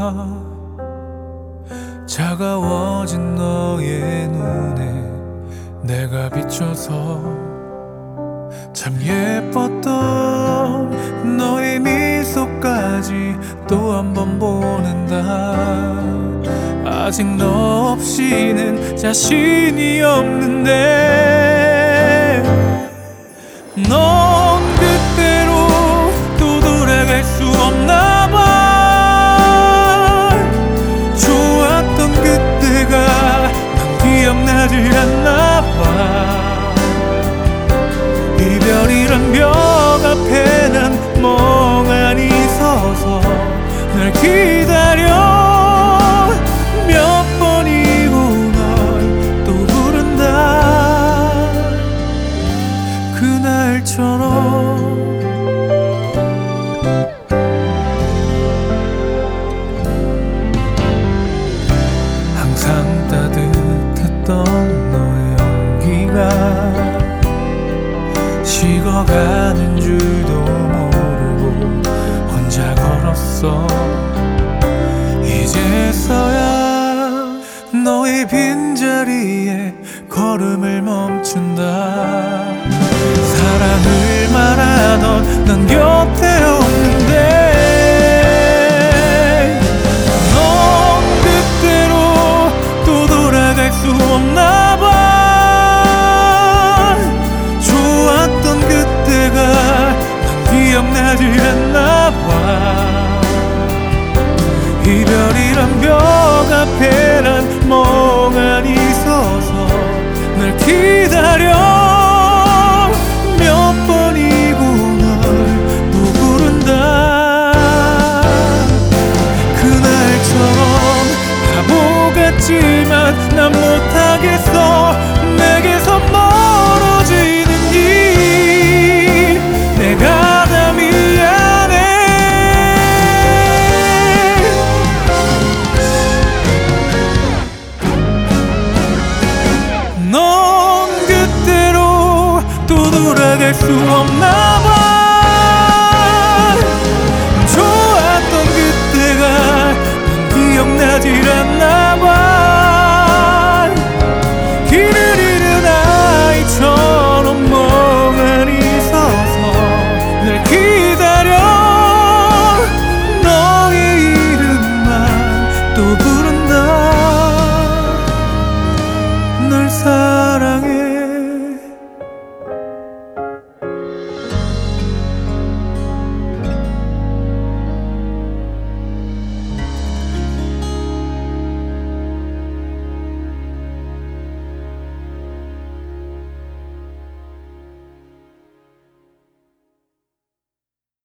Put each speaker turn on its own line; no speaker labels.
차가워진 너의 눈에 내가 비춰서 참 예뻤던 너의 미소까지 또 한 번 보는다. 아직 너 없이는 자신이 없는데 넌 그때로 또 돌아갈 수 없나 봐. 좋았던 그때가 난 기억나지 않나 봐. 이별이란 벽 앞에 난 멍하니 서서 날 기다려. 몇 번이고 널 또 부른다. 그날처럼 항상 따뜻했던 너의 온기가 식어가는 줄도 모르고 혼자 걸었어. 이제서야 너의 빈자리에 걸음을 멈춘다. 사랑을 말하던 넌 곁에 없는데 넌 그때로 또 돌아갈 수 없나 봐. 좋았던 그때가 난 기억나지 않나 봐. 이별이란 벽 앞에 난